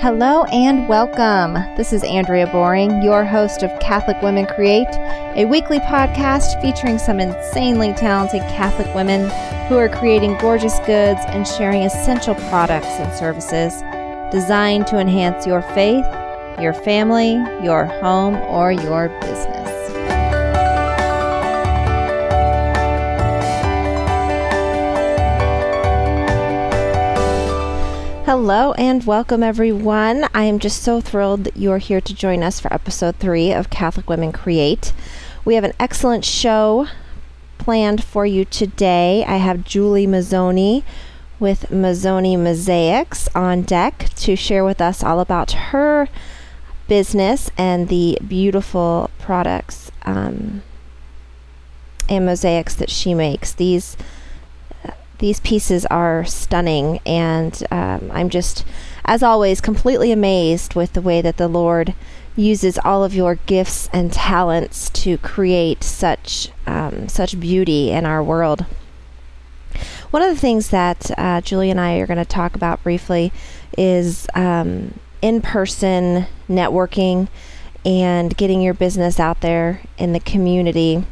Hello and welcome. This is Andrea Boring, your host of Catholic Women Create, a weekly podcast featuring some insanely talented Catholic women who are creating gorgeous goods and sharing essential products and services designed to enhance your faith, your family, your home, or your business. Hello and welcome, everyone. I am just so thrilled that you are here to join us for episode 3 of Catholic Women Create. We have an excellent show planned for you today. I have Julie Mazzoni with Mazzoni Mosaics on deck to share with us all about her business and the beautiful products and mosaics that she makes. These pieces are stunning, and I'm just, as always, completely amazed with the way that the Lord uses all of your gifts and talents to create such beauty in our world. One of the things that Julie and I are going to talk about briefly is in-person networking and getting your business out there in the community.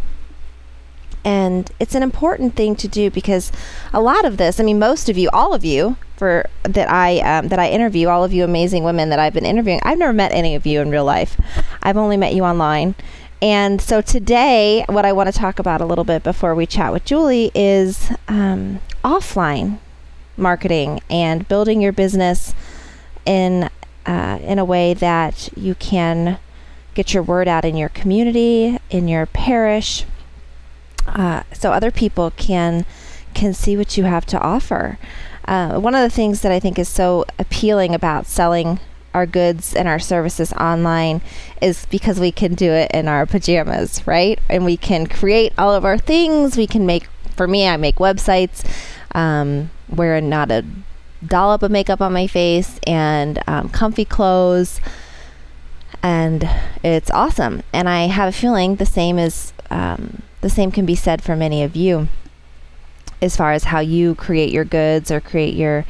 And it's an important thing to do because a lot of this, most of you, all of you, that I interview, all of you amazing women that I've been interviewing, I've never met any of you in real life. I've only met you online. And so today, what I want to talk about a little bit before we chat with Julie is offline marketing and building your business in a way that you can get your word out in your community, in your parish, so other people can see what you have to offer. One of the things that I think is so appealing about selling our goods and our services online is because we can do it in our pajamas, right? And we can create all of our things. We can make, for me, I make websites, wearing not a dollop of makeup on my face and comfy clothes. And it's awesome. And I have a feeling the same can be said for many of you as far as how you create your goods or create your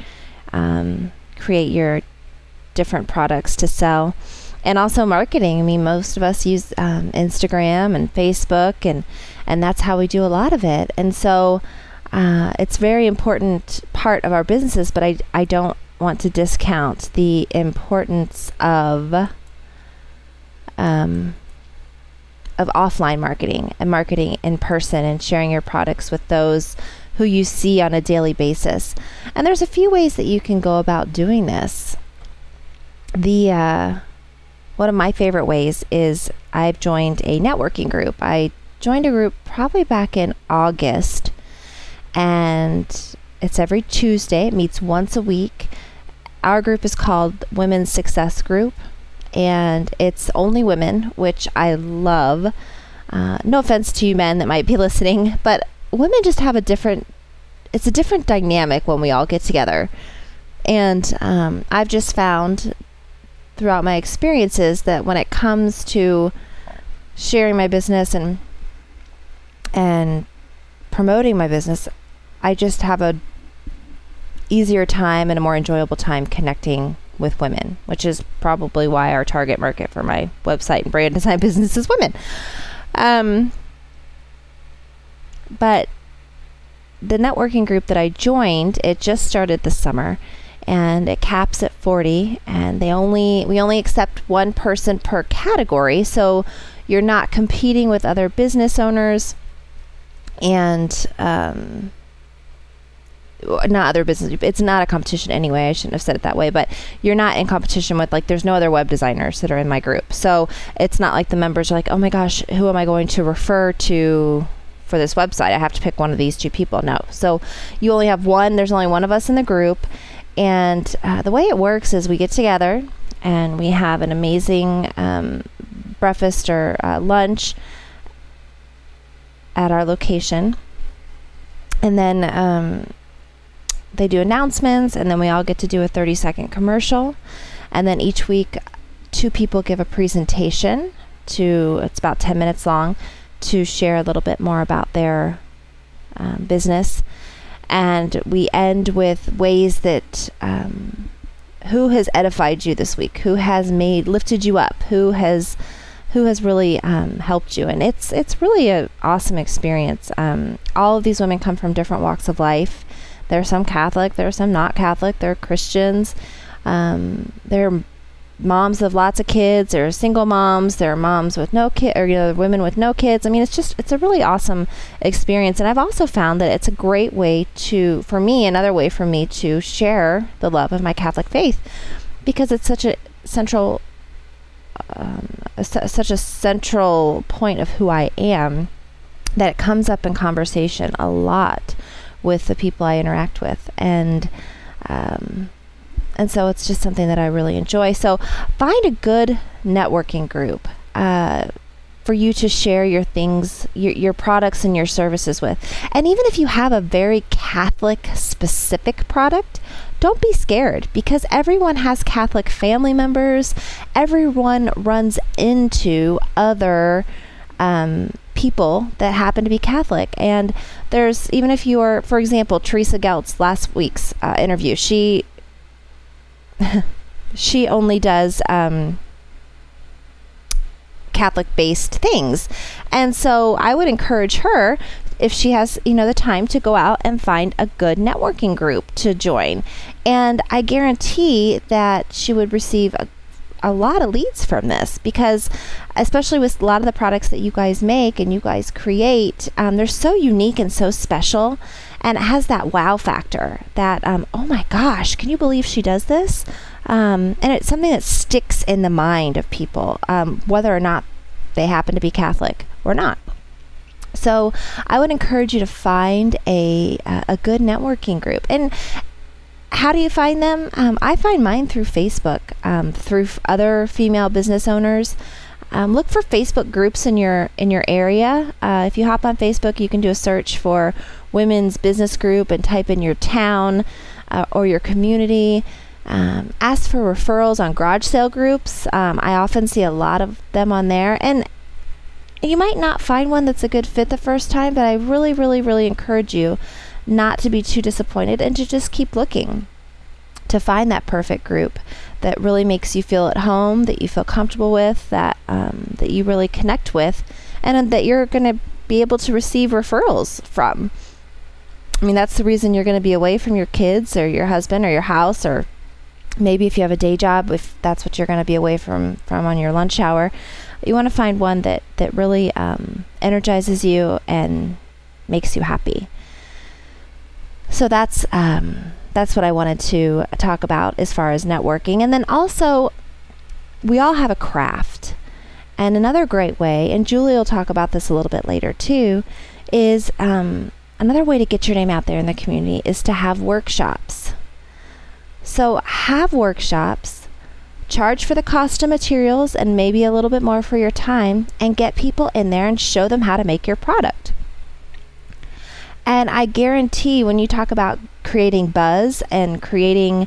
different products to sell. And also marketing. Most of us use Instagram and Facebook, and that's how we do a lot of it. And so it's a very important part of our businesses, but I don't want to discount the importance of offline marketing and marketing in person and sharing your products with those who you see on a daily basis. And there's a few ways that you can go about doing this. One of my favorite ways is I've joined a networking group. I joined a group probably back in August, and it's every Tuesday. It meets once a week. Our group is called Women's Success Group, and it's only women, which I love. No offense to you men that might be listening, but women just have it's a different dynamic when we all get together. And I've just found throughout my experiences that when it comes to sharing my business and promoting my business, I just have a easier time and a more enjoyable time connecting with women, which is probably why our target market for my website and brand design business is women. But the networking group that I joined, it just started this summer, and it caps at 40, and we only accept one person per category, so you're not competing with other business owners and not other business. It's not a competition anyway. I shouldn't have said it that way, but you're not in competition with, there's no other web designers that are in my group. So it's not like the members are like, oh my gosh, who am I going to refer to for this website? I have to pick one of these two people. No. So you only have one. There's only one of us in the group. And the way it works is we get together and we have an amazing breakfast or lunch at our location. And then they do announcements, and then we all get to do a 30-second commercial. And then each week, 2 people give a presentation it's about 10 minutes long, to share a little bit more about their business. And we end with ways that who has edified you this week, who has lifted you up, who has really helped you. And it's really an awesome experience. All of these women come from different walks of life. There are some Catholic, there are some not Catholic, they're Christians, they're moms of lots of kids, there are single moms, there are moms with no kid, or women with no kids. I mean, it's a really awesome experience. And I've also found that it's a great way another way for me to share the love of my Catholic faith, because it's such a central point of who I am, that it comes up in conversation a lot with the people I interact with. And so it's just something that I really enjoy. So find a good networking group for you to share your things, your products and your services with. And even if you have a very Catholic specific product, don't be scared, because everyone has Catholic family members. Everyone runs into other people that happen to be Catholic. And there's, even if you're, for example, Teresa Geltz, last week's interview, she only does Catholic-based things. And so I would encourage her, if she has, the time, to go out and find a good networking group to join. And I guarantee that she would receive a lot of leads from this, because especially with a lot of the products that you guys make and you guys create, they're so unique and so special. And it has that wow factor that, oh my gosh, can you believe she does this? And it's something that sticks in the mind of people, whether or not they happen to be Catholic or not. So I would encourage you to find a good networking group. And how do you find them? I find mine through Facebook, through other female business owners. Look for Facebook groups in your area. If you hop on Facebook, you can do a search for women's business group and type in your town or your community. Ask for referrals on garage sale groups. I often see a lot of them on there. And you might not find one that's a good fit the first time, but I really, really, really encourage you not to be too disappointed and to just keep looking to find that perfect group that really makes you feel at home, that you feel comfortable with, that you really connect with, and that you're going to be able to receive referrals from. I mean, that's the reason you're going to be away from your kids or your husband or your house, or maybe if you have a day job, if that's what you're going to be away from on your lunch hour. You want to find one that really energizes you and makes you happy. So that's what I wanted to talk about as far as networking. And then also, we all have a craft. And another great way, and Julie will talk about this a little bit later too, is another way to get your name out there in the community is to have workshops. So have workshops, charge for the cost of materials and maybe a little bit more for your time, and get people in there and show them how to make your product. And I guarantee when you talk about creating buzz and creating,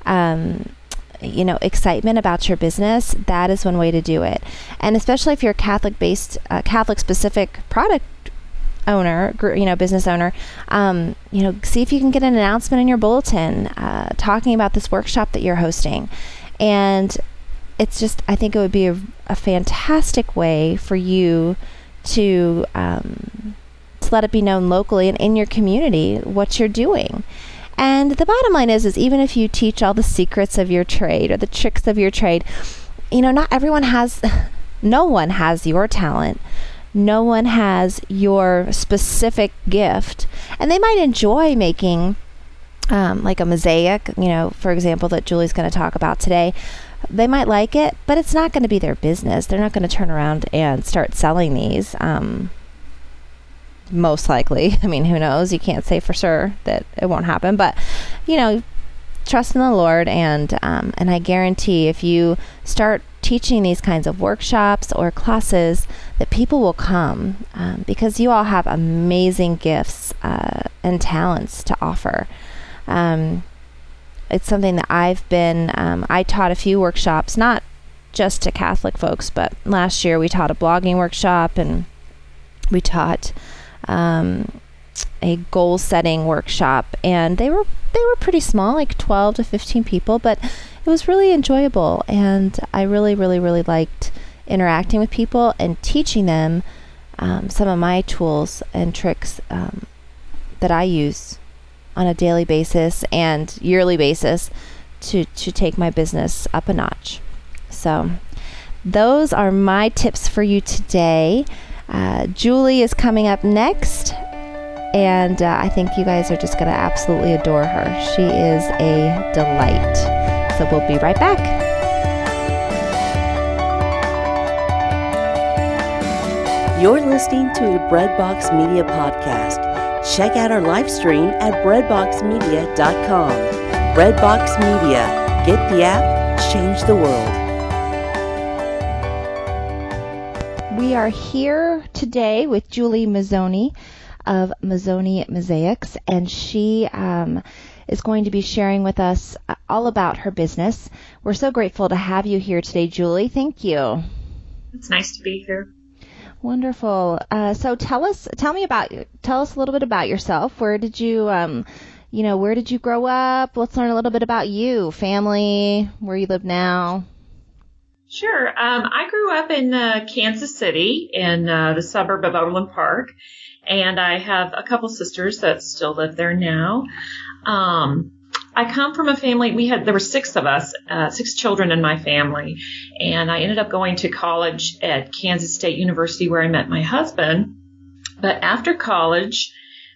excitement about your business, that is one way to do it. And especially if you're a Catholic-based, Catholic-specific product owner, business owner, see if you can get an announcement in your bulletin talking about this workshop that you're hosting. And it's just, I think it would be a fantastic way for you to let it be known locally and in your community what you're doing. And the bottom line is even if you teach all the secrets of your trade or the tricks of your trade, not everyone no one has your talent. No one has your specific gift. And they might enjoy making like a mosaic, for example, that Julie's going to talk about today. They might like it, but it's not going to be their business. They're not going to turn around and start selling these. Most likely. I mean, who knows? You can't say for sure that it won't happen, but trust in the Lord, and I guarantee if you start teaching these kinds of workshops or classes, that people will come because you all have amazing gifts and talents to offer. It's something that I taught a few workshops, not just to Catholic folks, but last year we taught a blogging workshop, and we taught a goal setting workshop, and they were pretty small, like 12 to 15 people, but it was really enjoyable, and I really, really, really liked interacting with people and teaching them some of my tools and tricks that I use on a daily basis and yearly basis to take my business up a notch. So those are my tips for you today. Julie is coming up next, and I think you guys are just going to absolutely adore her. She is a delight. So we'll be right back. You're listening to a Breadbox Media podcast. Check out our live stream at breadboxmedia.com. Breadbox Media. Get the app, change the world. We are here today with Julie Mazzoni of Mazzoni Mosaics, and she is going to be sharing with us all about her business. We're so grateful to have you here today, Julie. Thank you. It's nice to be here. Wonderful. So tell us a little bit about yourself. Where did you, where did you grow up? Let's learn a little bit about you, family, where you live now. Sure. I grew up in Kansas City in the suburb of Overland Park, and I have a couple sisters that still live there now. I come from a family, there were 6 of us, 6 children in my family, and I ended up going to college at Kansas State University where I met my husband. But after college,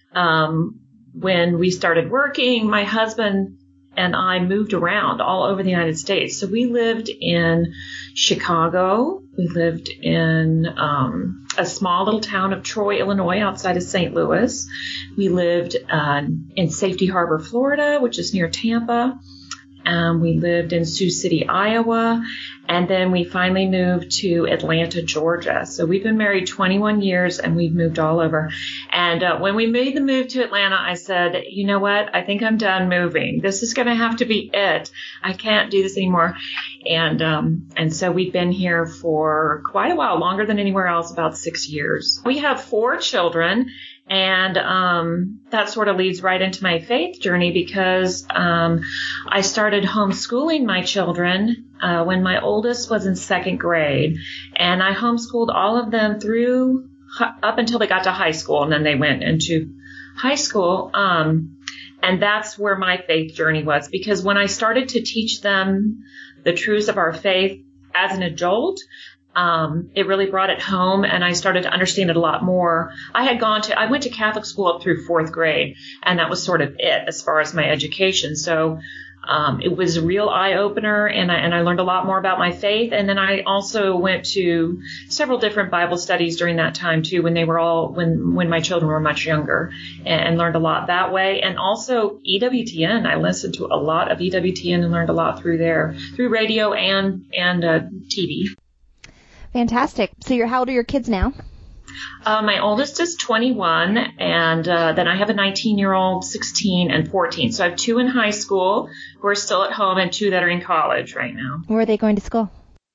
when we started working, my husband and I moved around all over the United States. So we lived in Chicago. We lived in a small little town of Troy, Illinois, outside of St. Louis. We lived in Safety Harbor, Florida, which is near Tampa. We lived in Sioux City, Iowa. And then we finally moved to Atlanta, Georgia. So we've been married 21 years, and we've moved all over. And when we made the move to Atlanta, I said, you know what? I think I'm done moving. This is going to have to be it. I can't do this anymore. And so we've been here for quite a while, longer than anywhere else, about 6 years. We have 4 children. And that sort of leads right into my faith journey, because I started homeschooling my children when my oldest was in 2nd grade. And I homeschooled all of them through up until they got to high school, and then they went into high school. And that's where my faith journey was, because when I started to teach them the truths of our faith as an adult, it really brought it home, and I started to understand it a lot more. I went to Catholic school up through 4th grade, and that was sort of it as far as my education. So it was a real eye-opener, and I learned a lot more about my faith. And then I also went to several different Bible studies during that time too, when my children were much younger, and learned a lot that way. And also EWTN. I listened to a lot of EWTN and learned a lot through radio and TV. Fantastic. So how old are your kids now? My oldest is 21, and then I have a 19-year-old, 16, and 14. So I have 2 in high school who are still at home, and 2 that are in college right now. Where are they going to school?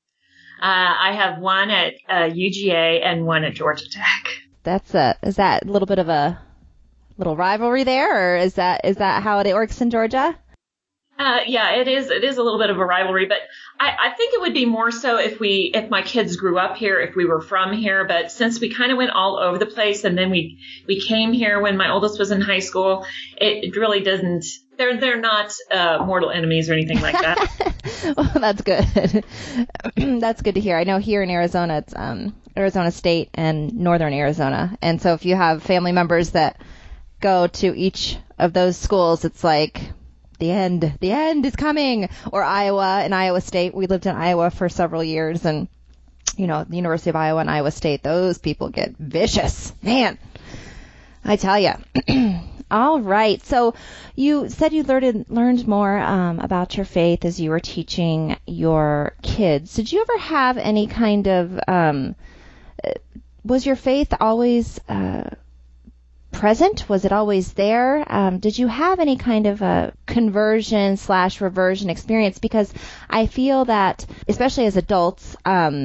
I have 1 at UGA and 1 at Georgia Tech. Is that a little bit of a little rivalry there, or is that how it works in Georgia? Yeah, it is. It is a little bit of a rivalry, but I think it would be more so if my kids grew up here, if we were from here. But since we kind of went all over the place, and then we came here when my oldest was in high school, it really doesn't. They're not mortal enemies or anything like that. Well, that's good. That's good to hear. I know here in Arizona, it's Arizona State and Northern Arizona, and so if you have family members that go to each of those schools, it's like, the end is coming. Or Iowa and Iowa State. We lived in Iowa for several years, and the University of Iowa and Iowa State, those people get vicious. Man, I tell you. All right. So you said you learned more about your faith as you were teaching your kids. Did you ever have any kind of was your faith always present? Was it always there? Did you have any kind of a conversion/reversion experience? Because I feel that, especially as adults,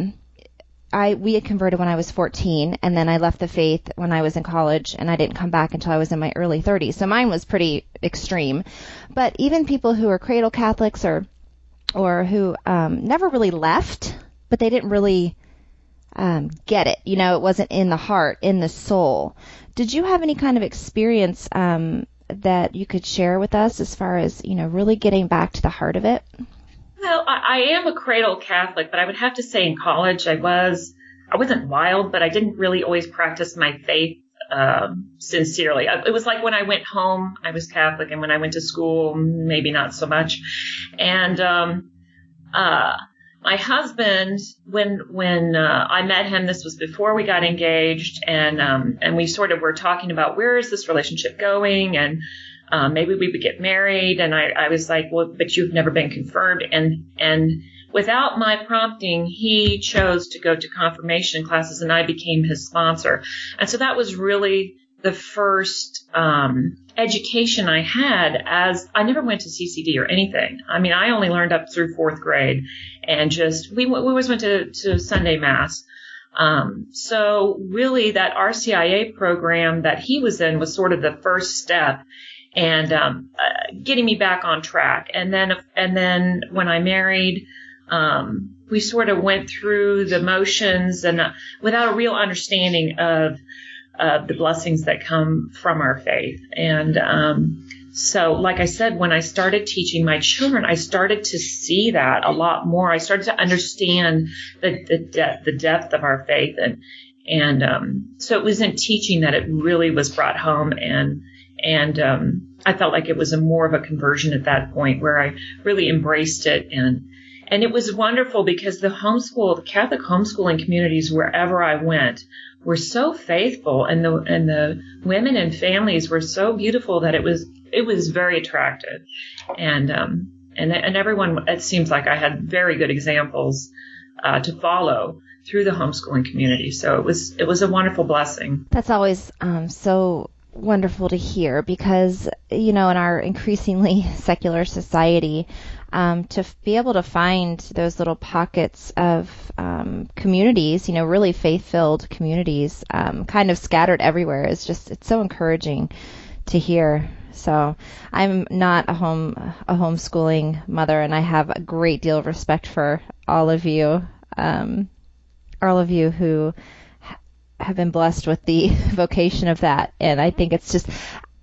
we had converted when I was 14, and then I left the faith when I was in college, and I didn't come back until I was in my early 30s. So mine was pretty extreme. But even people who are cradle Catholics or or who never really left, but they didn't really get it. It wasn't in the heart, in the soul. Did you have any kind of experience that you could share with us as far as, really getting back to the heart of it? Well, I am a cradle Catholic, but I would have to say in college I wasn't wild, but I didn't really always practice my faith sincerely. It was like when I went home, I was Catholic, and when I went to school, maybe not so much. And my husband, when I met him, this was before we got engaged, and we sort of were talking about where is this relationship going, and maybe we would get married. And I was like, well, but you've never been confirmed. And without my prompting, he chose to go to confirmation classes, and I became his sponsor. And so that was really the first education I had, as I never went to CCD or anything. I mean, I only learned up through 4th grade, and we always went to Sunday Mass. So really that RCIA program that he was in was sort of the first step, and getting me back on track. And then when I married, we sort of went through the motions, and without a real understanding of the blessings that come from our faith. And so, like I said, when I started teaching my children, I started to see that a lot more. I started to understand the depth of our faith, and so it was in teaching that it really was brought home, and I felt like it was more of a conversion at that point, where I really embraced it. And it was wonderful because the Catholic homeschooling communities wherever I went were so faithful, and the women and families were so beautiful that it was very attractive. And everyone, it seems like I had very good examples to follow through the homeschooling community. So it was a wonderful blessing. That's always so wonderful to hear, because in our increasingly secular society, to be able to find those little pockets of communities, really faith-filled communities, kind of scattered everywhere, it's so encouraging to hear. So I'm not a homeschooling mother, and I have a great deal of respect for all of you who have been blessed with the vocation of that. And I think it's just,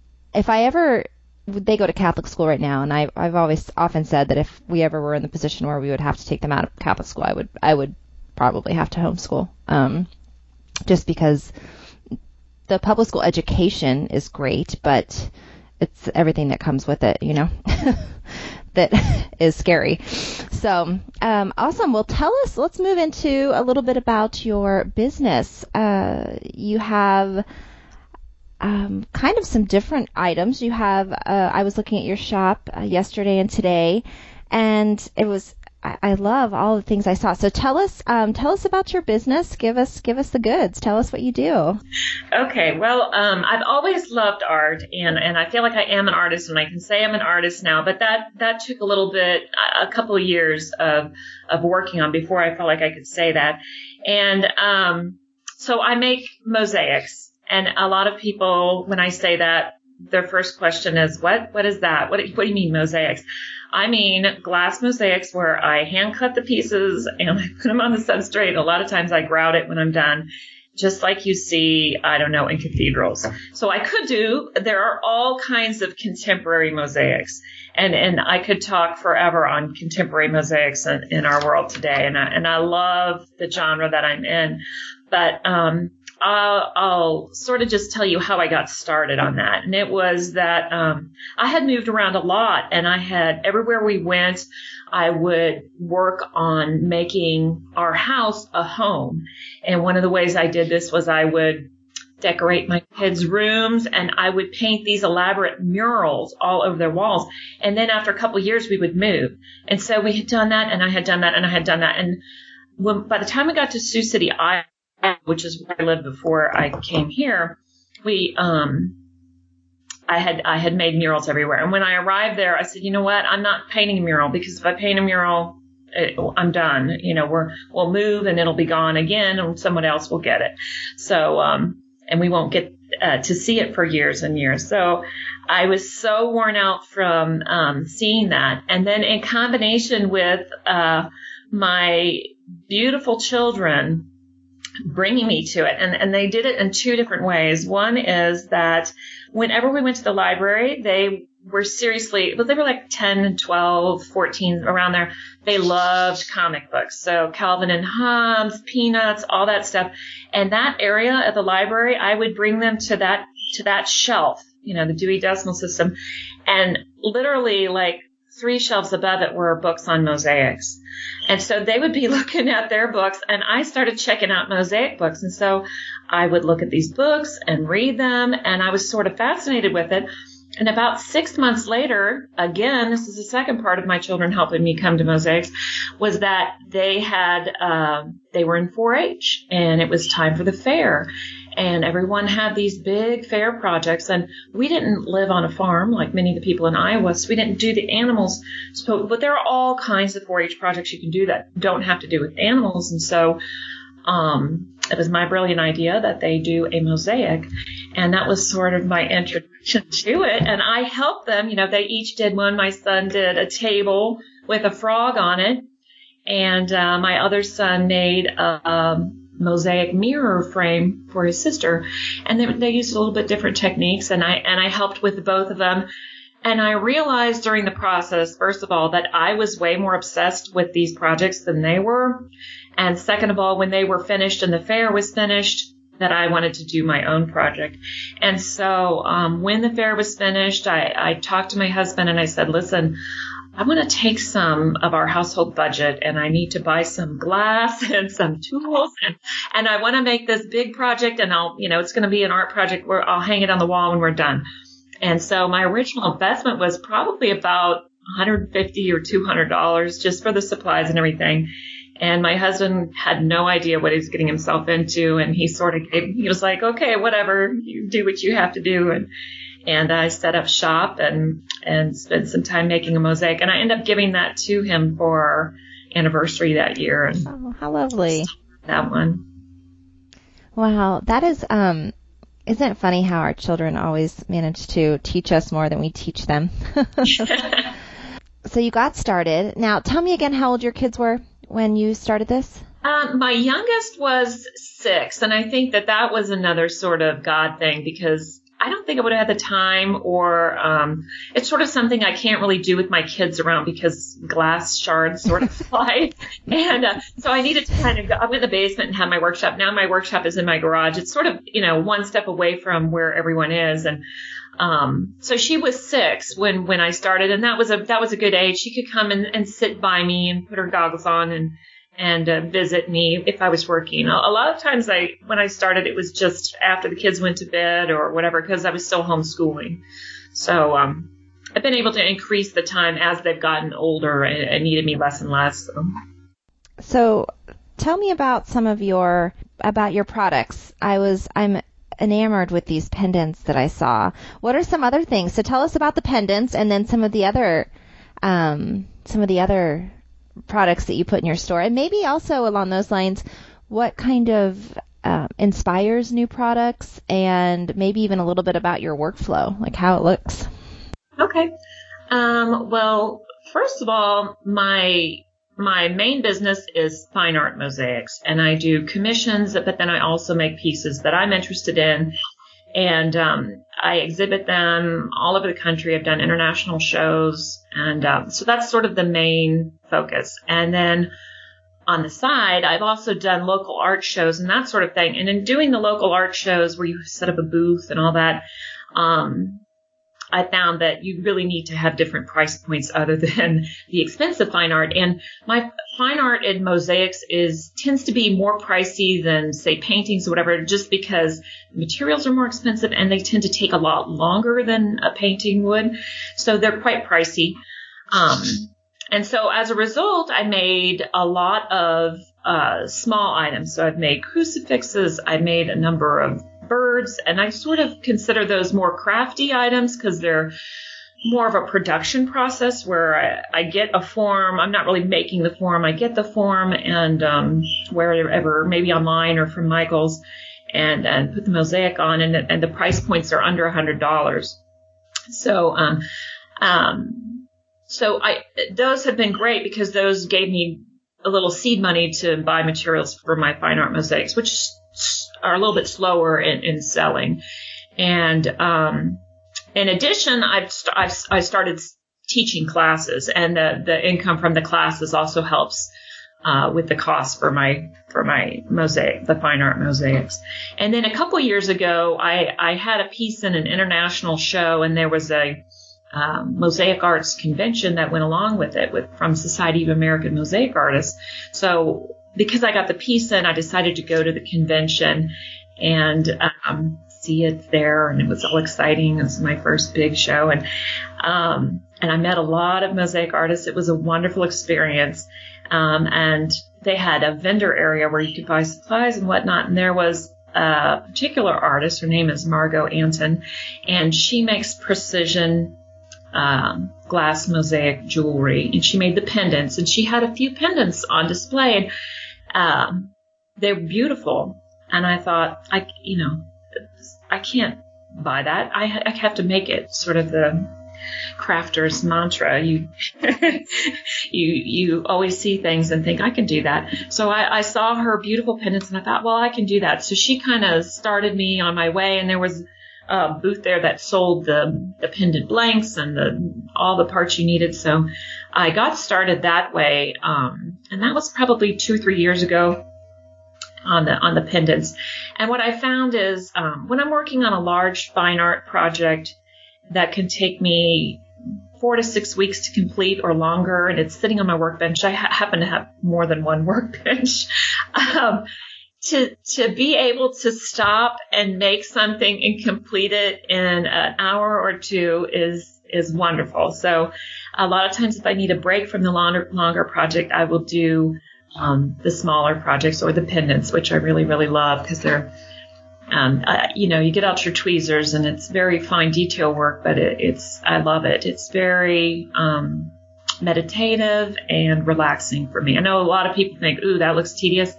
they go to Catholic school right now, and I've always often said that if we ever were in the position where we would have to take them out of Catholic school, I would probably have to homeschool, just because the public school education is great, but it's everything that comes with it, that is scary. So, awesome. Well, let's move into a little bit about your business. You have kind of some different items. You have, I was looking at your shop yesterday and today, and I love all the things I saw. So tell us about your business. Give us the goods. Tell us what you do. Okay. Well, I've always loved art, and I feel like I am an artist, and I can say I'm an artist now, but that took a couple of years of working on before I felt like I could say that. And, so I make mosaics, and a lot of people, when I say that, their first question is, what is that? What do you mean mosaics? I mean glass mosaics, where I hand cut the pieces and I put them on the substrate. A lot of times I grout it when I'm done, just like you see, I don't know, in cathedrals. So there are all kinds of contemporary mosaics, and I could talk forever on contemporary mosaics in our world today. And I love the genre that I'm in, but, I'll sort of just tell you how I got started on that. And it was that I had moved around a lot, and everywhere we went, I would work on making our house a home. And one of the ways I did this was I would decorate my kids' rooms, and I would paint these elaborate murals all over their walls. And then after a couple of years, we would move. And so we had done that, and I had done that, and I had done that. And by the time we got to Sioux City, which is where I lived before I came here, I had made murals everywhere. And when I arrived there, I said, you know what? I'm not painting a mural, because if I paint a mural, I'm done. We'll move and it'll be gone again, and someone else will get it. So, and we won't get to see it for years and years. So I was so worn out from seeing that. And then in combination with my beautiful children bringing me to it. And they did it in two different ways. One is that whenever we went to the library, they were seriously, but they were like 10, 12, 14, around there. They loved comic books. So Calvin and Hobbes, Peanuts, all that stuff. And that area of the library, I would bring them to that shelf, the Dewey Decimal System. And literally like 3 shelves above it were books on mosaics. And so they would be looking at their books, and I started checking out mosaic books. And so I would look at these books and read them, and I was sort of fascinated with it. And about 6 months later, again, this is the second part of my children helping me come to mosaics, was that they were in 4-H, and it was time for the fair. And everyone had these big fair projects, and we didn't live on a farm like many of the people in Iowa, so we didn't do the animals. But there are all kinds of 4-H projects you can do that don't have to do with animals. And so it was my brilliant idea that they do a mosaic, and that was sort of my introduction to it. And I helped them. They each did one. My son did a table with a frog on it, and my other son made a mosaic mirror frame for his sister, and they used a little bit different techniques, and I helped with both of them. And I realized during the process, first of all, that I was way more obsessed with these projects than they were, and second of all, when they were finished and the fair was finished, that I wanted to do my own project. And so when the fair was finished, I talked to my husband and I said, listen, I want to take some of our household budget, and I need to buy some glass and some tools, and I want to make this big project, and it's going to be an art project where I'll hang it on the wall when we're done. And so my original investment was probably about $150 or $200 just for the supplies and everything. And my husband had no idea what he was getting himself into, and he was like, okay, whatever, you do what you have to do. And I set up shop and spent some time making a mosaic. And I ended up giving that to him for our anniversary that year. And oh, how lovely. That one. Wow. That is, isn't it funny how our children always manage to teach us more than we teach them? So you got started. Now, tell me again how old your kids were when you started this? My youngest was 6. And I think that was another sort of God thing, because I don't think I would have had the time, or it's sort of something I can't really do with my kids around because glass shards sort of fly. And so I needed to kind of go up in the basement and have my workshop. Now my workshop is in my garage. It's sort of, one step away from where everyone is. And so she was 6 when I started, and that was a good age. She could come and sit by me and put her goggles on and visit me if I was working. A lot of times when I started, it was just after the kids went to bed or whatever, because I was still homeschooling. So I've been able to increase the time as they've gotten older and needed me less and less. So tell me about about your products. I'm enamored with these pendants that I saw. What are some other things? So tell us about the pendants, and then some of the other products that you put in your store, and maybe also along those lines, what kind of inspires new products, and maybe even a little bit about your workflow, like how it looks. Okay. Well, first of all, my main business is fine art mosaics, and I do commissions, but then I also make pieces that I'm interested in, and I exhibit them all over the country. I've done international shows, and so that's sort of the main focus. And then on the side, I've also done local art shows and that sort of thing. And in doing the local art shows where you set up a booth and all that, I found that you really need to have different price points other than the expensive fine art. And my fine art in mosaics tends to be more pricey than, say, paintings or whatever, just because the materials are more expensive and they tend to take a lot longer than a painting would. So they're quite pricey. And so as a result, I made a lot of small items. So I've made crucifixes. I made a number of birds, and I sort of consider those more crafty items because they're more of a production process where I get a form. I'm not really making the form. I get the form and wherever, maybe online or from Michael's, and put the mosaic on, and the price points are under $100. So, those have been great because those gave me a little seed money to buy materials for my fine art mosaics, which are a little bit slower in selling. And in addition, I started teaching classes, and the income from the classes also helps with the cost for my mosaic, the fine art mosaics. And then a couple years ago, I had a piece in an international show, and there was a mosaic arts convention that went along with it from Society of American Mosaic Artists. So because I got the piece in, I decided to go to the convention and see it there, and it was all exciting. It was my first big show, and I met a lot of mosaic artists. It was a wonderful experience, and they had a vendor area where you could buy supplies and whatnot, and there was a particular artist. Her name is Margot Anton, and she makes precision glass mosaic jewelry, and she made the pendants, and she had a few pendants on display, and they're beautiful. And I thought, I can't buy that. I have to make it. Sort of the crafter's mantra. You always see things and think, I can do that. So I saw her beautiful pendants, and I thought, well, I can do that. So she kind of started me on my way, and there was a booth there that sold the pendant blanks and all the parts you needed. So I got started that way, and that was probably 2 or 3 years ago on the pendants. And what I found is when I'm working on a large fine art project that can take me 4 to 6 weeks to complete or longer, and it's sitting on my workbench. I happen to have more than one workbench. To be able to stop and make something and complete it in an hour or two is wonderful. So a lot of times if I need a break from the longer project, I will do the smaller projects or the pendants, which I really, really love because they're, you get out your tweezers and it's very fine detail work, but I love it. It's very meditative and relaxing for me. I know a lot of people think, ooh, that looks tedious.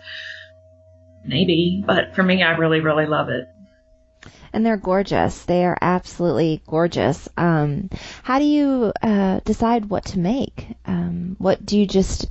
Maybe, but for me, I really, really love it. And they're gorgeous. They are absolutely gorgeous. How do you decide what to make? What do you just...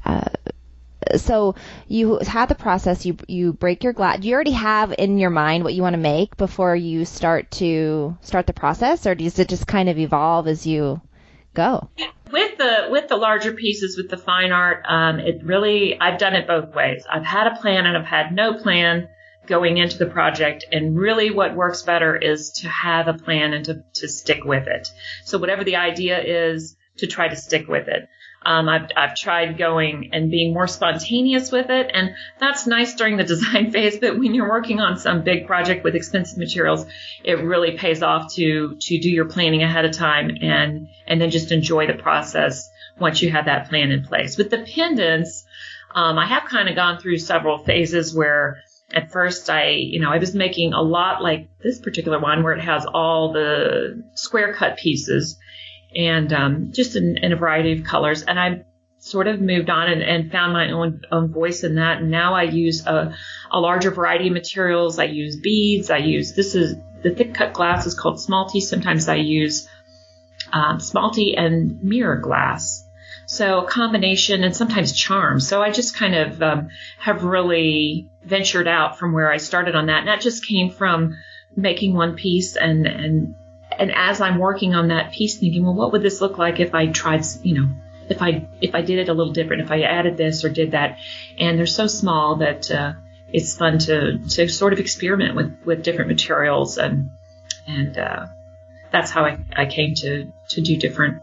So you had the process, you break your glass. Do you already have in your mind what you want to make before you start the process, or does it just kind of evolve as you go? With the larger pieces, with the fine art, I've done it both ways. I've had a plan and I've had no plan going into the project, and really what works better is to have a plan and to stick with it. So whatever the idea is, to try to stick with it. I've tried going and being more spontaneous with it, and that's nice during the design phase, but when you're working on some big project with expensive materials, it really pays off to do your planning ahead of time and then just enjoy the process once you have that plan in place. With the pendants, I have kind of gone through several phases where at first I was making a lot like this particular one where it has all the square cut pieces and just in a variety of colors. And I sort of moved on and found my own voice in that. And now I use a larger variety of materials. I use beads. The thick cut glass is called Smalty. Sometimes I use Smalty and mirror glass. So a combination, and sometimes charms. So I just kind of have really ventured out from where I started on that. And that just came from making one piece and as I'm working on that piece, thinking, well, what would this look like if I tried, if I did it a little different, if I added this or did that. And they're so small that it's fun to sort of experiment with different materials, and that's how I came to do different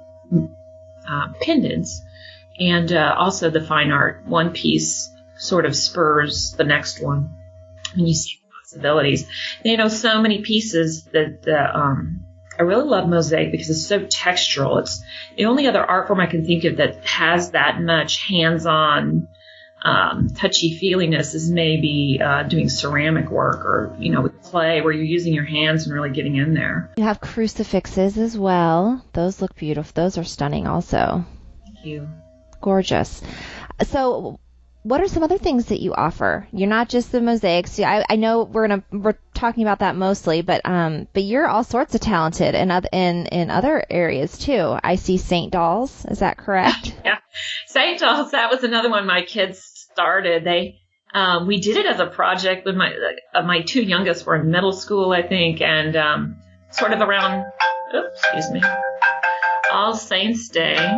pendants. And also the fine art, one piece sort of spurs the next one when you see possibilities. So many pieces that I really love mosaic because it's so textural. It's the only other art form I can think of that has that much hands-on touchy-feeliness is maybe doing ceramic work or, with clay where you're using your hands and really getting in there. You have crucifixes as well. Those look beautiful. Those are stunning also. Thank you. Gorgeous. So what are some other things that you offer? You're not just the mosaics. I know we're talking about that mostly, but you're all sorts of talented in other areas too. I see St. Dolls. Is that correct? Yeah, St. Dolls. That was another one my kids started. We did it as a project when my two youngest were in middle school, I think, and sort of around All Saints Day.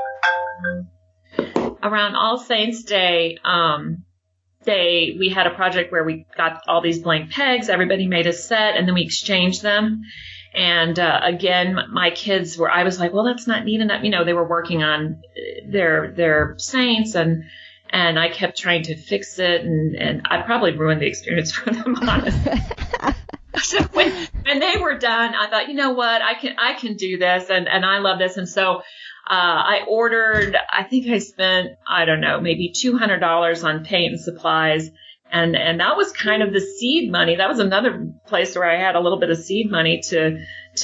Around All Saints Day, we had a project where we got all these blank pegs. Everybody made a set, and then we exchanged them. And again, my kids were. I was like, well, that's not neat enough. They were working on their saints, and I kept trying to fix it, and I probably ruined the experience for them, honestly. So when they were done, I thought, you know what, I can do this, and I love this, and so. I ordered, I think I spent, I don't know, maybe $200 on paint and supplies. And that was kind of the seed money. That was another place where I had a little bit of seed money so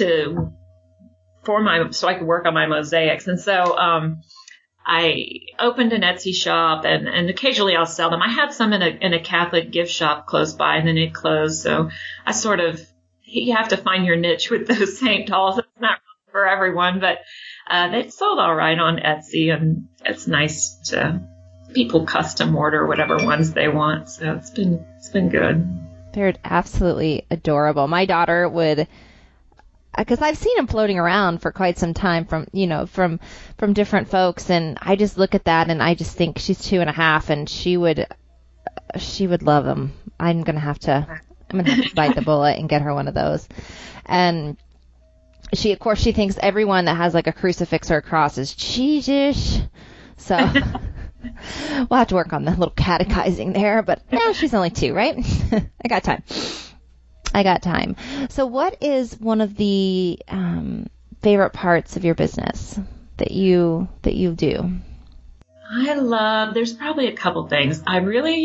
I could work on my mosaics. And so, I opened an Etsy shop and occasionally I'll sell them. I had some in a Catholic gift shop close by, and then it closed. So I you have to find your niche with those St. Dolls. It's not for everyone, but they sold all right on Etsy, and it's nice to people custom order whatever ones they want. So it's been good. They're absolutely adorable. My daughter would, because I've seen them floating around for quite some time from different folks, and I just look at that and I just think she's 2.5, and she would love them. I'm gonna have to bite the bullet and get her one of those, and. She thinks everyone that has like a crucifix or a cross is Jesus. So we'll have to work on the little catechizing there, but no, she's only 2, right? I got time. So what is one of the favorite parts of your business that you do? There's probably a couple things. I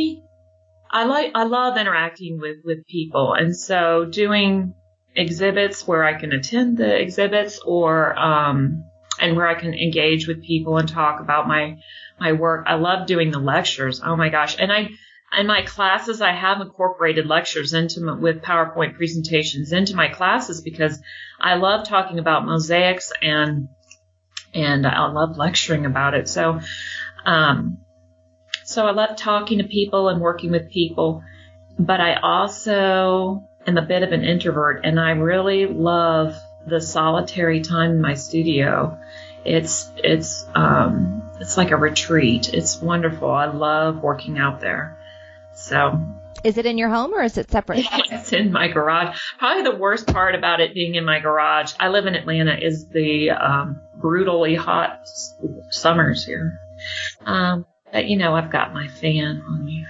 love interacting with people. And so doing exhibits where I can attend the exhibits or and where I can engage with people and talk about my work. I love doing the lectures. Oh my gosh. And in my classes, I have incorporated lectures with PowerPoint presentations into my classes because I love talking about mosaics and I love lecturing about it. So I love talking to people and working with people, but I also am a bit of an introvert, and I really love the solitary time in my studio. It's like a retreat. It's wonderful. I love working out there. So, is it in your home or is it separate? It's in my garage. Probably the worst part about it being in my garage, I live in Atlanta, is the brutally hot summers here. But I've got my fan on me.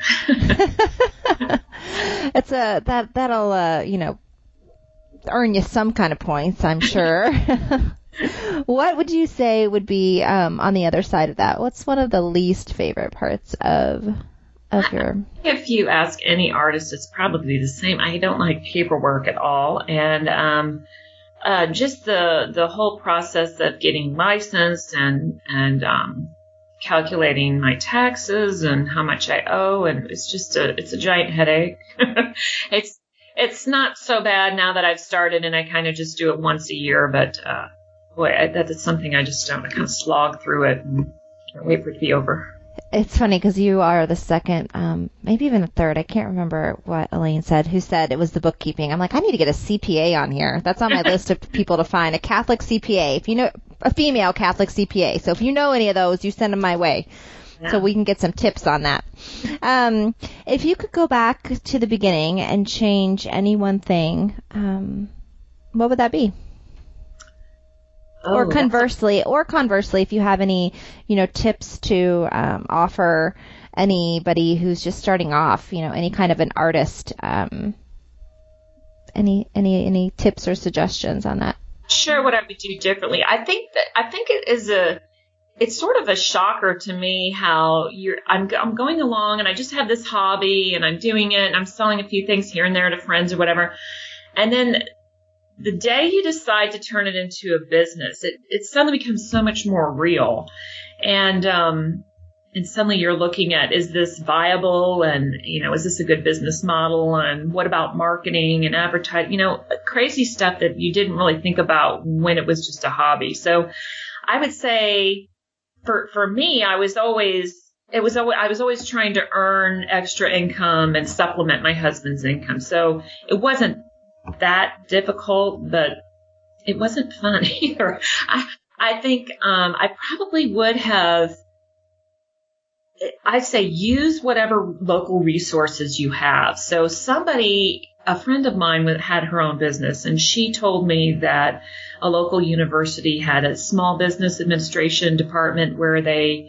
It's that'll earn you some kind of points, I'm sure. What would you say would be on the other side of that? What's one of the least favorite parts of your? If you ask any artist, it's probably the same. I don't like paperwork at all, and just the whole process of getting licensed and calculating my taxes and how much I owe, and it's a giant headache. It's not so bad now that I've started, and I kind of just do it once a year, but that is something I just don't. I kind of slog through it and wait for it to be over. It's funny because you are the second, maybe even the third. I can't remember what Elaine said, who said it was the bookkeeping. I'm like, I need to get a CPA on here. That's on my list of people to find, a Catholic CPA. If you know, a female Catholic CPA. So if you know any of those, you send them my way. Yeah. So we can get some tips on that. If you could go back to the beginning and change any one thing, what would that be? Or conversely, if you have any, tips to offer anybody who's just starting off, any kind of an artist, any tips or suggestions on that? Sure, what I would do differently. I think it's sort of a shocker to me how I'm going along and I just have this hobby and I'm doing it and I'm selling a few things here and there to friends or whatever, and then the day you decide to turn it into a business, it suddenly becomes so much more real. And and suddenly you're looking at, is this viable? And, is this a good business model? And what about marketing and advertising? Crazy stuff that you didn't really think about when it was just a hobby. So I would say for me, I was always trying to earn extra income and supplement my husband's income. So it wasn't that difficult, but it wasn't fun either. I think I probably would have, I'd say, use whatever local resources you have. So a friend of mine had her own business, and she told me that a local university had a small business administration department where they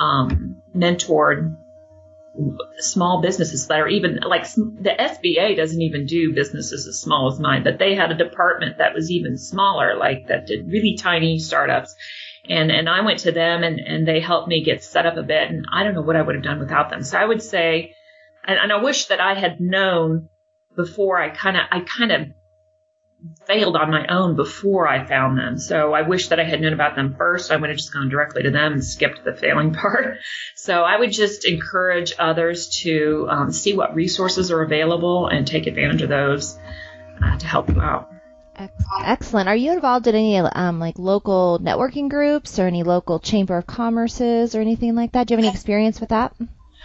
mentored small businesses that are even like the SBA doesn't even do businesses as small as mine, but they had a department that was even smaller, like that did really tiny startups. And I went to them and they helped me get set up a bit. And I don't know what I would have done without them. So I would say, and I wish that I had known before. I kind of failed on my own before I found them. So I wish that I had known about them first. I would have just gone directly to them and skipped the failing part. So I would just encourage others to see what resources are available and take advantage of those to help you out. Excellent. Are you involved in any like local networking groups or any local chamber of commerces or anything like that? Do you have any experience with that?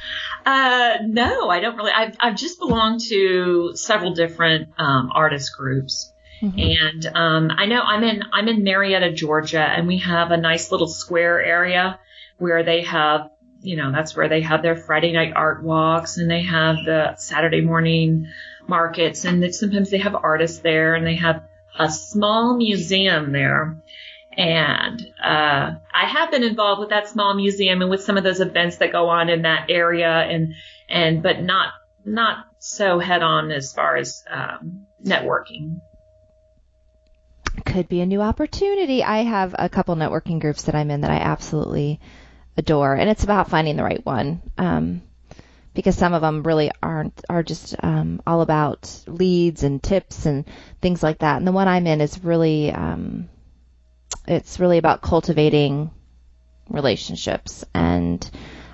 No, I don't really. I've just belonged to several different artist groups. Mm-hmm. And I know I'm in Marietta, Georgia, and we have a nice little square area where they have, that's where they have their Friday night art walks, and they have the Saturday morning markets, and sometimes they have artists there, and they have a small museum there. And I have been involved with that small museum and with some of those events that go on in that area, but not so head on as far as networking. Could be a new opportunity. I have a couple networking groups that I'm in that I absolutely adore, and it's about finding the right one, because some of them really are just all about leads and tips and things like that. And the one I'm in is really it's really about cultivating relationships, and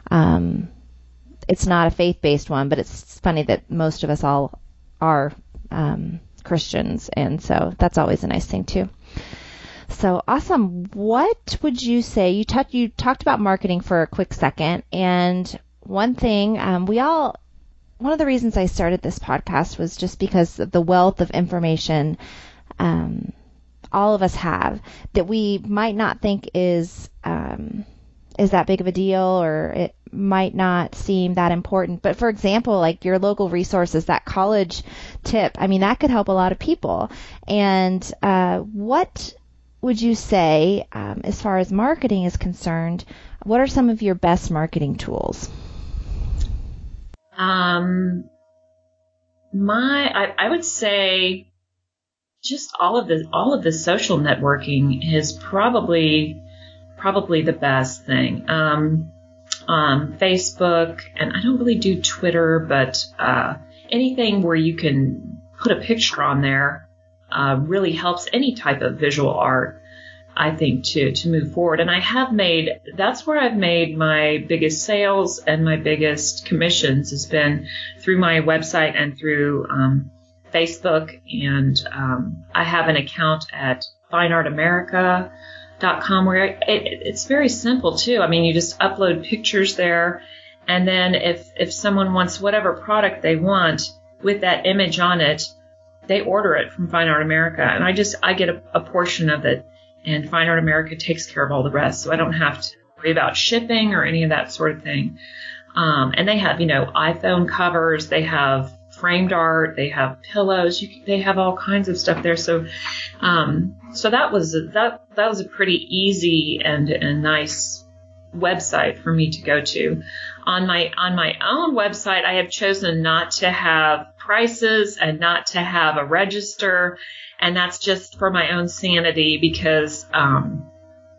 it's not a faith-based one, but it's funny that most of us all are Christians, and so that's always a nice thing too. So awesome. What would you say? You talked about marketing for a quick second, and one thing one of the reasons I started this podcast was just because of the wealth of information all of us have that we might not think is that big of a deal, or it might not seem that important. But for example, like your local resources, that college tip, that could help a lot of people. And what would you say, as far as marketing is concerned, what are some of your best marketing tools? I would say just all of the social networking is probably the best thing. Facebook, and I don't really do Twitter, but anything where you can put a picture on there really helps any type of visual art, I think, to move forward. And that's where I've made my biggest sales and my biggest commissions has been through my website and through Facebook. And I have an account at fineartamerica.com where it's very simple too. You just upload pictures there, and then if someone wants whatever product they want with that image on it, they order it from Fine Art America, and I get a portion of it, and Fine Art America takes care of all the rest, so I don't have to worry about shipping or any of that sort of thing. And they have iPhone covers, they have framed art, they have pillows, they have all kinds of stuff there. So that was a pretty easy and nice website for me to go to. On my own website, I have chosen not to have prices and not to have a register, and that's just for my own sanity because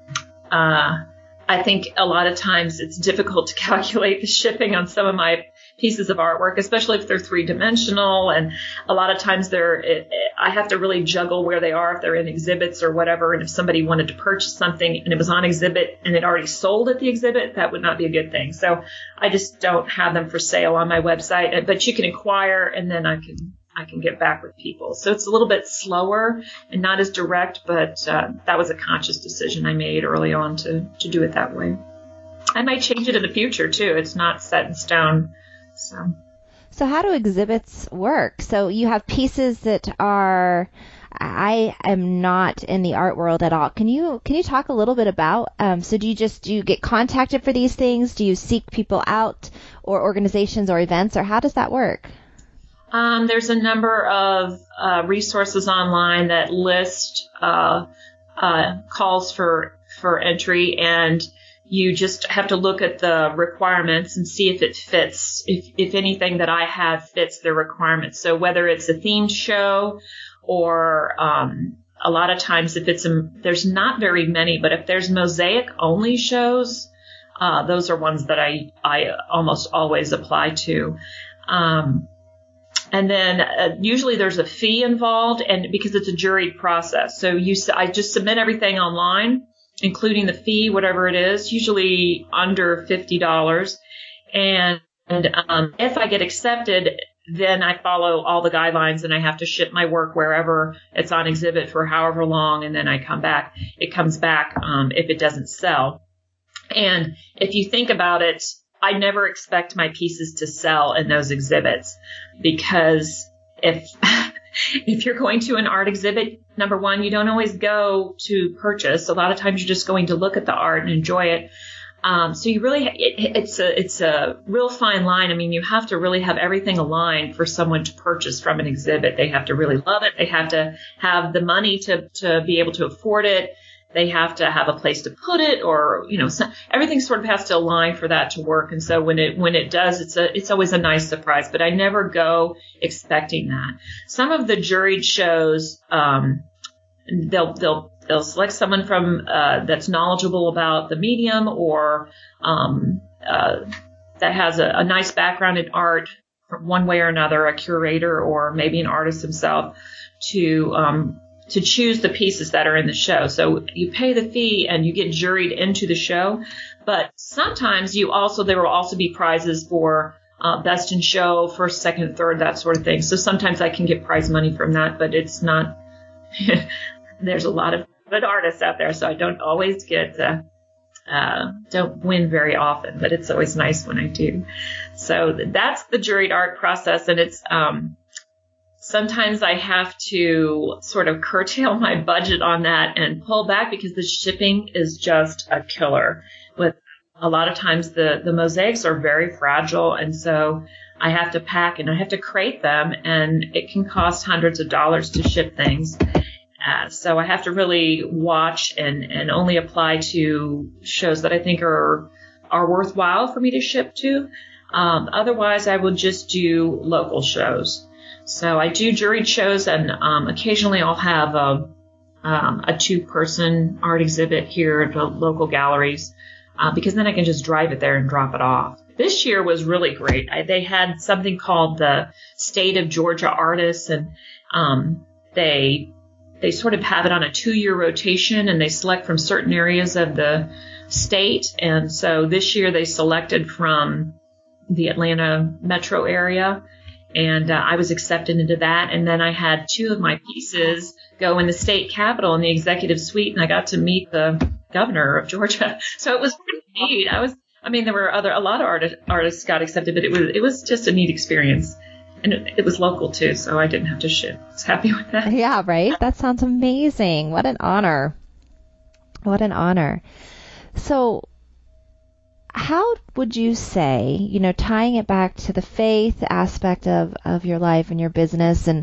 I think a lot of times it's difficult to calculate the shipping on some of my pieces of artwork, especially if they're three-dimensional. And a lot of times I have to really juggle where they are if they're in exhibits or whatever. And if somebody wanted to purchase something and it was on exhibit and it already sold at the exhibit, that would not be a good thing. So I just don't have them for sale on my website. But you can inquire, and then I can get back with people. So it's a little bit slower and not as direct, but that was a conscious decision I made early on to do it that way. I might change it in the future too. It's not set in stone. So how do exhibits work? So you have pieces that are, I am not in the art world at all. Can you talk a little bit about, so do you get contacted for these things? Do you seek people out, or organizations or events, or how does that work? There's a number of resources online that list calls for entry, and you just have to look at the requirements and see if it fits, if anything that I have fits the requirements. So whether it's a themed show or a lot of times if there's not very many, but if there's mosaic only shows, those are ones that I almost always apply to. And then usually there's a fee involved, and because it's a juried process. So I just submit everything online, including the fee, whatever it is, usually under $50. And if I get accepted, then I follow all the guidelines and I have to ship my work wherever it's on exhibit for however long, and then I come back. It comes back if it doesn't sell. And if you think about it, I never expect my pieces to sell in those exhibits, because if you're going to an art exhibit, number one, you don't always go to purchase. A lot of times you're just going to look at the art and enjoy it. So you really, it's a real fine line. I mean, you have to really have everything aligned for someone to purchase from an exhibit. They have to really love it. They have to have the money to be able to afford it. They have to have a place to put it, or, everything sort of has to align for that to work. And so when it does, it's always a nice surprise, but I never go expecting that. Some of the juried shows, they'll select someone from, that's knowledgeable about the medium, or, that has a nice background in art one way or another, a curator or maybe an artist himself, to choose the pieces that are in the show. So you pay the fee and you get juried into the show. But sometimes there will also be prizes for best in show, first, second, third, that sort of thing. So sometimes I can get prize money from that, but it's not, there's a lot of good artists out there, so I don't always don't win very often, but it's always nice when I do. So that's the juried art process, and it's, sometimes I have to sort of curtail my budget on that and pull back, because the shipping is just a killer. With a lot of times the mosaics are very fragile, and so I have to pack and I have to crate them, and it can cost hundreds of dollars to ship things. So I have to really watch and only apply to shows that I think are worthwhile for me to ship to. Otherwise, I will just do local shows. So I do juried shows, and occasionally I'll have a 2-person art exhibit here at the local galleries, because then I can just drive it there and drop it off. This year was really great. They had something called the State of Georgia Artists, and they sort of have it on a 2-year rotation, and they select from certain areas of the state. And so this year they selected from the Atlanta metro area. And I was accepted into that. And then I had 2 of my pieces go in the state capitol in the executive suite, and I got to meet the governor of Georgia. So it was pretty neat. There were a lot of artists got accepted, but it was just a neat experience. And it was local too, so I didn't have to ship. I was happy with that. Yeah, right? That sounds amazing. What an honor. What an honor. So how would you say, tying it back to the faith aspect of your life and your business, and,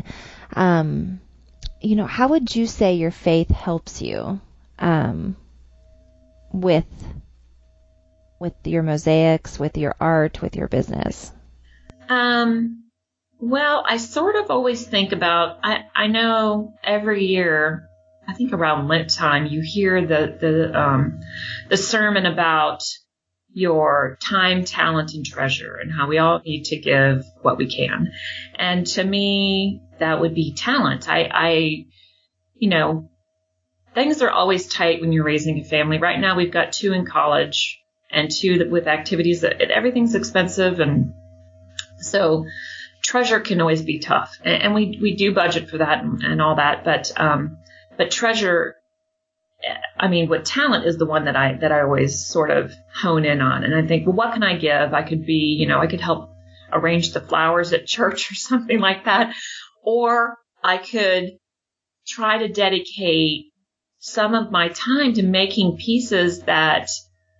how would you say your faith helps you with your mosaics, with your art, with your business? Well, I sort of always think about, I know every year, I think around Lent time, you hear the sermon about, your time, talent, and treasure, and how we all need to give what we can. And to me, that would be talent. Things are always tight when you're raising a family. Right now, we've got 2 in college and 2 with activities that everything's expensive. And so treasure can always be tough. And we do budget for that and all that. But treasure, with talent is the one that I always sort of hone in on. And I think, well, what can I give? I could be, I could help arrange the flowers at church or something like that. Or I could try to dedicate some of my time to making pieces that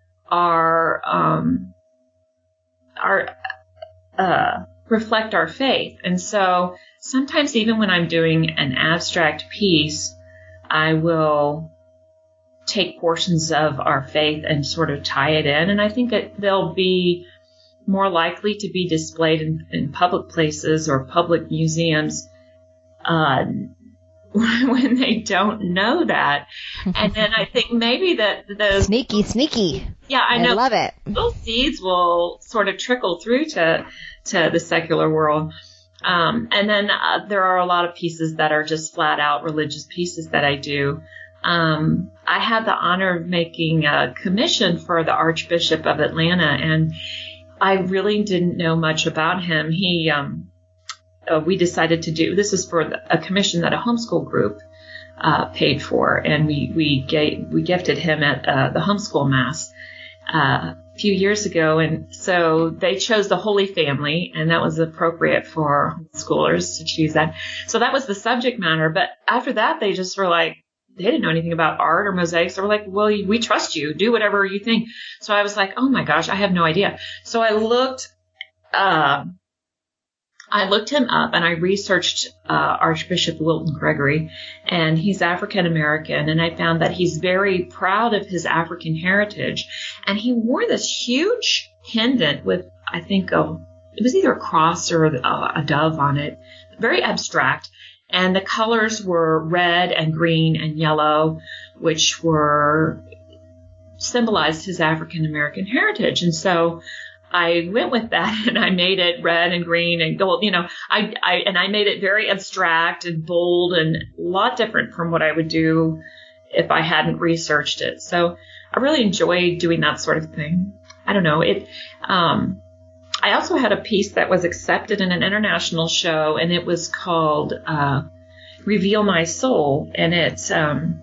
reflect our faith. And so sometimes even when I'm doing an abstract piece, I will take portions of our faith and sort of tie it in. And I think that they'll be more likely to be displayed in public places or public museums when they don't know that. And then I think maybe that those sneaky. Yeah, I know. I love it. Those seeds will sort of trickle through to the secular world. And then there are a lot of pieces that are just flat out religious pieces that I do. I had the honor of making a commission for the Archbishop of Atlanta, and I really didn't know much about him. We decided to do, this is for a commission that a homeschool group paid for, and we gifted him at the homeschool mass a few years ago. And so they chose the Holy Family, and that was appropriate for homeschoolers to choose that. So that was the subject matter. But after that, they just were like, they didn't know anything about art or mosaics. They were like, well, we trust you. Do whatever you think. So I was like, oh my gosh, I have no idea. So I looked him up, and I researched Archbishop Wilton Gregory, and he's African American, and I found that he's very proud of his African heritage. And he wore this huge pendant with, I think, it was either a cross or a dove on it, very abstract. And the colors were red and green and yellow, which symbolized his African American heritage. And so I went with that, and I made it red and green and gold. I made it very abstract and bold and a lot different from what I would do if I hadn't researched it. So I really enjoyed doing that sort of thing. I don't know. I also had a piece that was accepted in an international show, and it was called Reveal My Soul, and it's an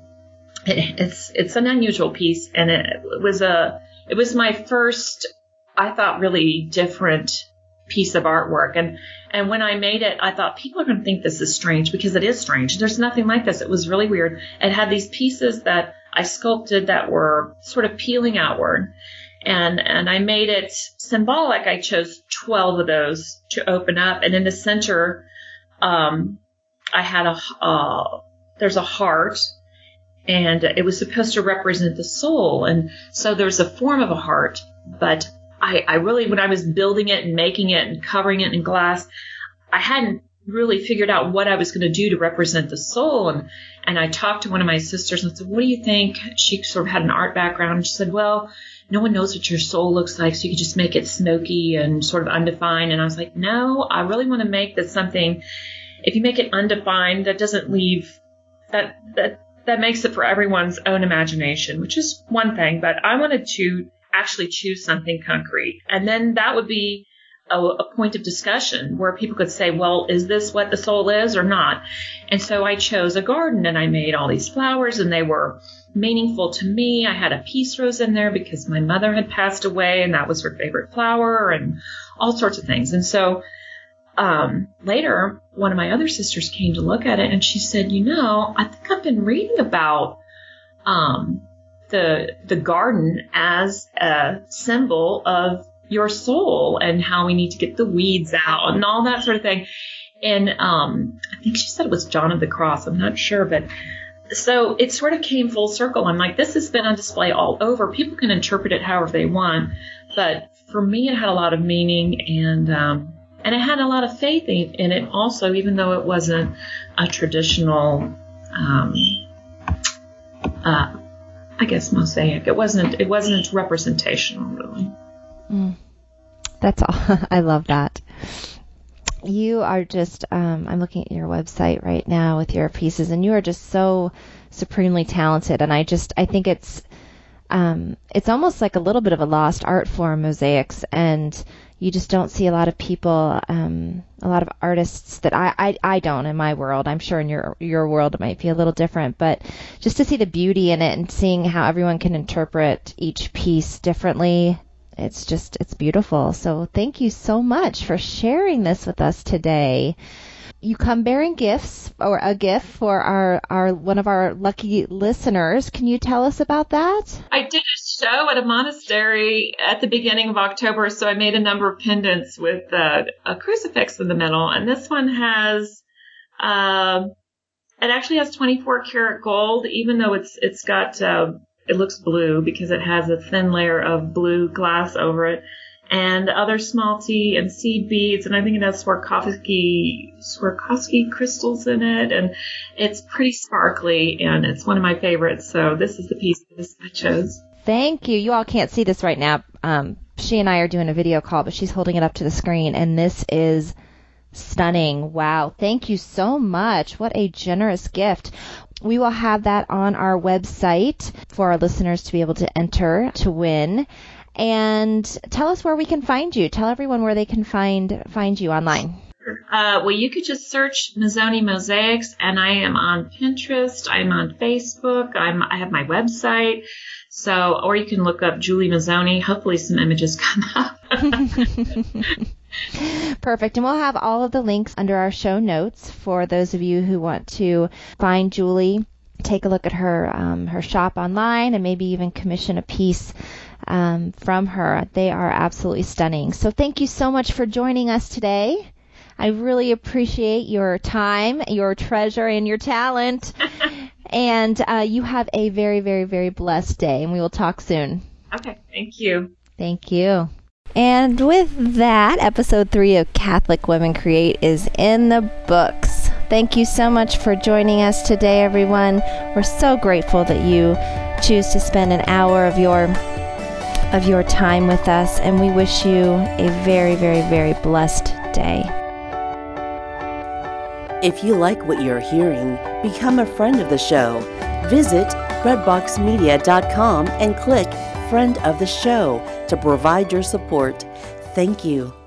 unusual piece, and it was my first, I thought, really different piece of artwork. And when I made it, I thought people are going to think this is strange, because it is strange. There's nothing like this. It was really weird. It had these pieces that I sculpted that were sort of peeling outward. And I made it symbolic. I chose 12 of those to open up. And in the center, I had there's a heart, and it was supposed to represent the soul. And so there's a form of a heart, but I really, when I was building it and making it and covering it in glass, I hadn't really figured out what I was going to do to represent the soul. And I talked to one of my sisters and said, what do you think? She sort of had an art background. And she said, well, no one knows what your soul looks like, so you could just make it smoky and sort of undefined. And I was like, no, I really want to make this something. If you make it undefined, that doesn't leave, that makes it for everyone's own imagination, which is one thing. But I wanted to actually choose something concrete. And then that would be a point of discussion where people could say, well, is this what the soul is or not? And so I chose a garden, and I made all these flowers, and they were meaningful to me. I had a peace rose in there because my mother had passed away, and that was her favorite flower, and all sorts of things. And so later, one of my other sisters came to look at it, and she said, I think I've been reading about the garden as a symbol of your soul and how we need to get the weeds out and all that sort of thing. And I think she said it was John of the Cross. I'm not sure, but so it sort of came full circle. I'm like, this has been on display all over. People can interpret it however they want, but for me, it had a lot of meaning, and it had a lot of faith in it also, even though it wasn't a traditional, I guess, mosaic. It wasn't representational, really. That's all. I love that. You are just, I'm looking at your website right now with your pieces, and you are just so supremely talented. And I think it's almost like a little bit of a lost art form, mosaics, and you just don't see a lot of people, a lot of artists that I don't in my world. I'm sure in your world it might be a little different, but just to see the beauty in it and seeing how everyone can interpret each piece differently, it's beautiful. So thank you so much for sharing this with us today. You come bearing gifts, or a gift for our one of our lucky listeners. Can you tell us about that? I did a show at a monastery at the beginning of October, so I made a number of pendants with a crucifix in the middle, and this one has it actually has 24 karat gold, even though it's got it looks blue because it has a thin layer of blue glass over it, and other smalty and seed beads, and I think it has Swarovski crystals in it, and it's pretty sparkly, and it's one of my favorites. So this is the piece that I chose. Thank you. You all can't see this right now. She and I are doing a video call, but she's holding it up to the screen, and this is stunning. Wow. Thank you so much. What a generous gift. We will have that on our website for our listeners to be able to enter to win. And tell us where we can find you. Tell everyone where they can find you online. Well, you could just search Mazzoni Mosaics, and I am on Pinterest. I'm on Facebook. I have my website. So, or you can look up Julie Mazzoni. Hopefully some images come up. Perfect. And we'll have all of the links under our show notes for those of you who want to find Julie, take a look at her shop online, and maybe even commission a piece from her. They are absolutely stunning. So thank you so much for joining us today. I really appreciate your time, your treasure, and your talent. And you have a very, very, very blessed day, and we will talk soon. Okay. Thank you. Thank you. And with that, episode 3 of Catholic Women Create is in the books. Thank you so much for joining us today, everyone. We're so grateful that you choose to spend an hour of your time with us, and we wish you a very, very, very blessed day. If you like what you're hearing, become a friend of the show. Visit breadboxmedia.com and click Friend of the Show to provide your support. Thank you.